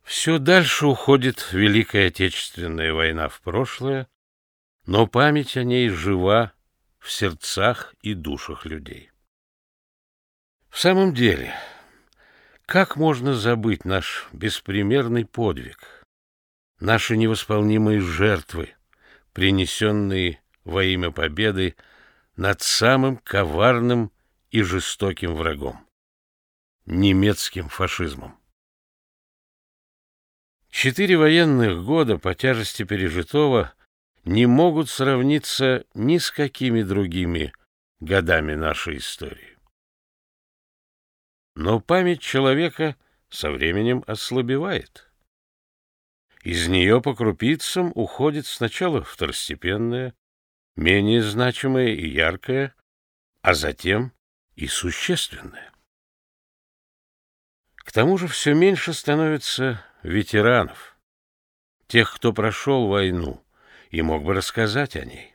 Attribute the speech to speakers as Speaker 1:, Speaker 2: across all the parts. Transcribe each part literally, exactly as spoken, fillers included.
Speaker 1: Все дальше уходит Великая Отечественная война в прошлое, но память о ней жива в сердцах и душах людей. В самом деле, как можно забыть наш беспримерный подвиг, наши невосполнимые жертвы, принесенные во имя победы над самым коварным и жестоким врагом — немецким фашизмом? Четыре военных года по тяжести пережитого не могут сравниться ни с какими другими годами нашей истории. Но память человека со временем ослабевает. Из нее по крупицам уходит сначала второстепенное, менее значимое и яркое, а затем и существенное. К тому же все меньше становится ветеранов, тех, кто прошел войну и мог бы рассказать о ней.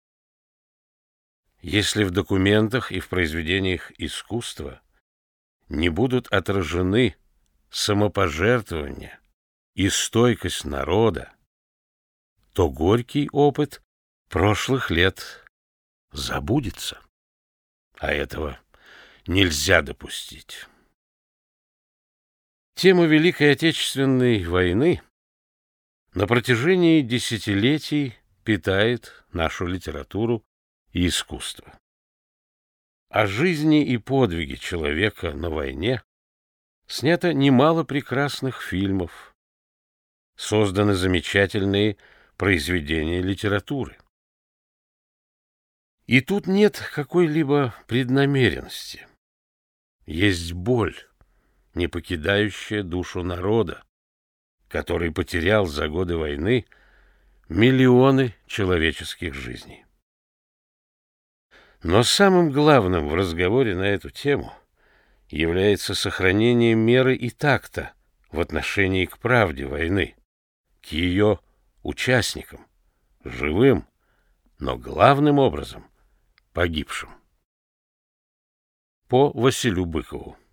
Speaker 1: Если в документах и в произведениях искусства не будут отражены самопожертвование и стойкость народа, то горький опыт прошлых лет забудется, а этого нельзя допустить. Тема Великой Отечественной войны на протяжении десятилетий питает нашу литературу и искусство. О жизни и подвиге человека на войне снято немало прекрасных фильмов, созданы замечательные произведения литературы. И тут нет какой-либо преднамеренности. Есть боль, не покидающая душу народа, который потерял за годы войны миллионы человеческих жизней. Но самым главным в разговоре на эту тему является сохранение меры и такта в отношении к правде войны, к ее участникам, живым, но главным образом погибшим. По Василю Быкову.